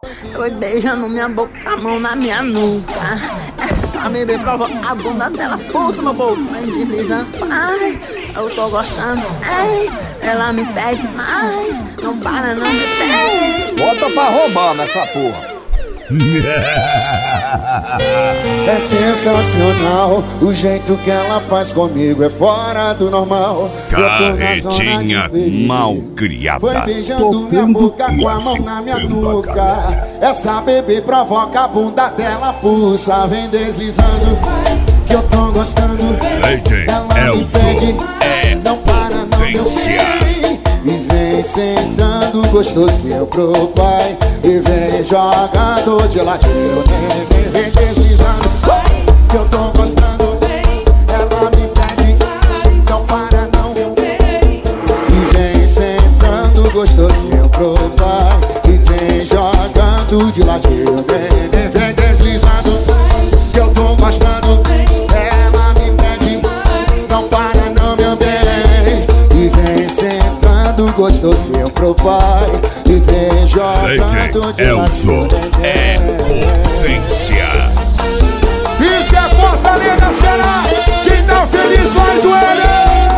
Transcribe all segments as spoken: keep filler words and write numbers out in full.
Foi beijando minha boca, a mão na minha nuca. Essa bebê provoca a bunda dela, puxa meu povo, vem deslizando. Ai, eu tô gostando, ei, ela me pede mais, não para não me pede. Bota pra roubar nessa porra. É sensacional, o jeito que ela faz comigo é fora do normal. Carretinha mal criada. Foi beijando minha boca com a mão na minha nuca. Essa bebê provoca a bunda dela, pulsa, vem deslizando. Que eu tô gostando. Ela me pede, não para não me ouvir. E vem sentando gostosinho pro pai. E vem jogando de ladinho, vem, vem deslizando. Que eu tô gostando. Ela me pede, não para não. E vem sentando gostosinho pro pai. E vem jogando de ladinho, vem, vem, vem deslizando. Que eu tô gostando. Ela me pede, não para não, meu bem. E vem sentando gostosinho pro pai. E vem jogando de Elzo é potência. Isso é Fortaleza, Ceará. Quem tá feliz faz o L.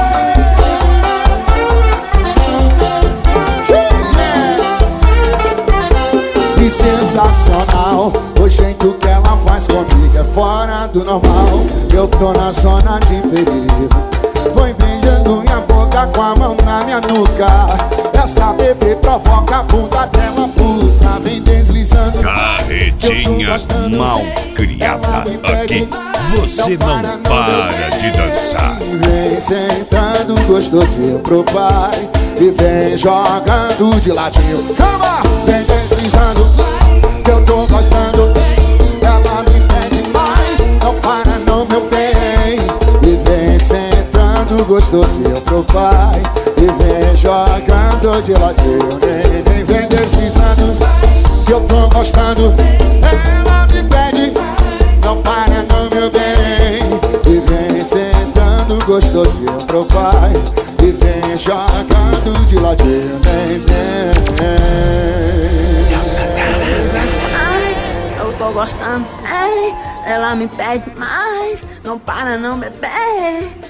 Que sensacional, o jeito que ela faz comigo é fora do normal. Eu tô na zona de perigo. Foi beijando minha boca com a mão na minha nuca. Essa bebê provoca a bunda dela, pulsa, vem deslizando. Carretinha mal criada. Aqui você não para de dançar. Vem sentando gostosinho pro pai. E vem jogando de ladinho. Calma! Vem deslizando, que eu tô gostando. Ela me pede mais, não para não, meu bem. E vem sentando gostosinho pro pai. E vem jogando de ladinho, vem, vem, vem deslizando. Que eu tô gostando. Ela me pede, não para não, meu bem. E vem sentando gostosinho pro pai. E vem jogando de ladinho, vem, vem, vem. Ai, eu tô gostando, ei, ela me pede mais, não para não, bebê.